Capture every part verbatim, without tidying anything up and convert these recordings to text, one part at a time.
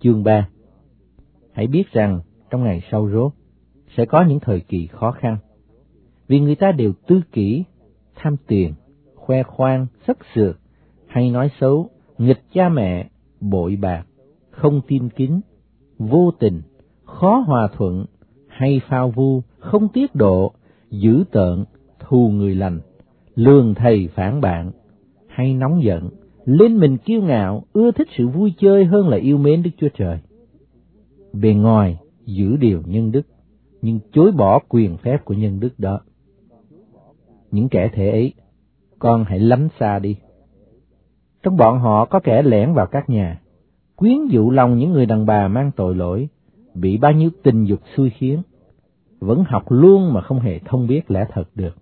chương ba. Hãy biết rằng trong ngày sau rốt sẽ có những thời kỳ khó khăn, vì người ta đều tư kỷ, tham tiền, khoe khoang, sắc sược, hay nói xấu, nghịch cha mẹ, bội bạc, không tin kính, vô tình, khó hòa thuận, hay phao vu, không tiết độ, dữ tợn, thù người lành, lường thầy phản bạn, hay nóng giận, lên mình kiêu ngạo, ưa thích sự vui chơi hơn là yêu mến Đức Chúa Trời. Bề ngoài giữ điều nhân đức, nhưng chối bỏ quyền phép của nhân đức đó. Những kẻ thể ấy, con hãy lánh xa đi. Trong bọn họ có kẻ lẻn vào các nhà, quyến dụ lòng những người đàn bà mang tội lỗi, bị bao nhiêu tình dục xui khiến, vẫn học luôn mà không hề thông biết lẽ thật được.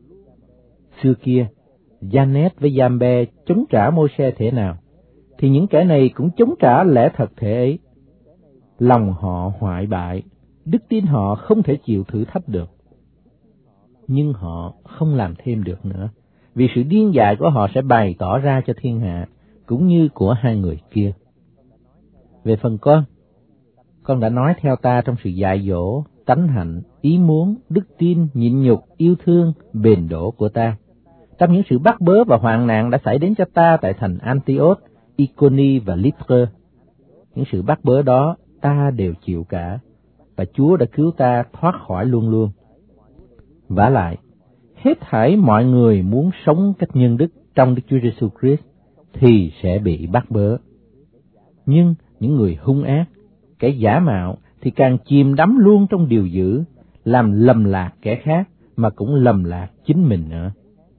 Xưa kia, Giannet với Giambe chống trả Môi-se thế nào, thì những kẻ này cũng chống trả lẽ thật thể ấy. Lòng họ hoại bại, đức tin họ không thể chịu thử thách được. Nhưng họ không làm thêm được nữa, vì sự điên dại của họ sẽ bày tỏ ra cho thiên hạ, cũng như của hai người kia. Về phần con, con đã nói theo ta trong sự dạy dỗ, tánh hạnh, ý muốn, đức tin, nhịn nhục, yêu thương, bền đổ của ta. Trong những sự bắt bớ và hoạn nạn đã xảy đến cho ta tại thành Antioch, Iconi và Lystre, những sự bắt bớ đó ta đều chịu cả, và Chúa đã cứu ta thoát khỏi luôn luôn. Vả lại, hết thảy mọi người muốn sống cách nhân đức trong Đức Chúa Giêsu Christ thì sẽ bị bắt bớ. Nhưng những người hung ác, kẻ giả mạo thì càng chìm đắm luôn trong điều dữ, làm lầm lạc kẻ khác mà cũng lầm lạc chính mình nữa.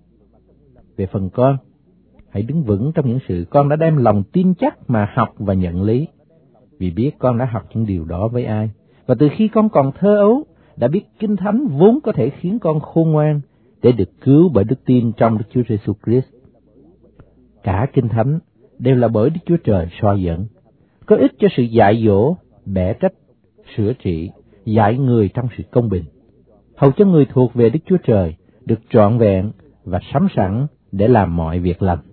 Về phần con, hãy đứng vững trong những sự con đã đem lòng tin chắc mà học và nhận lý, vì biết con đã học những điều đó với ai, và từ khi con còn thơ ấu đã biết Kinh Thánh vốn có thể khiến con khôn ngoan để được cứu bởi đức tin trong Đức Chúa Giêsu Christ. Cả Kinh Thánh đều là bởi Đức Chúa Trời soi dẫn, có ích cho sự dạy dỗ, bẻ trách, sửa trị, dạy người trong sự công bình, hầu cho người thuộc về Đức Chúa Trời được trọn vẹn và sắm sẵn để làm mọi việc lành.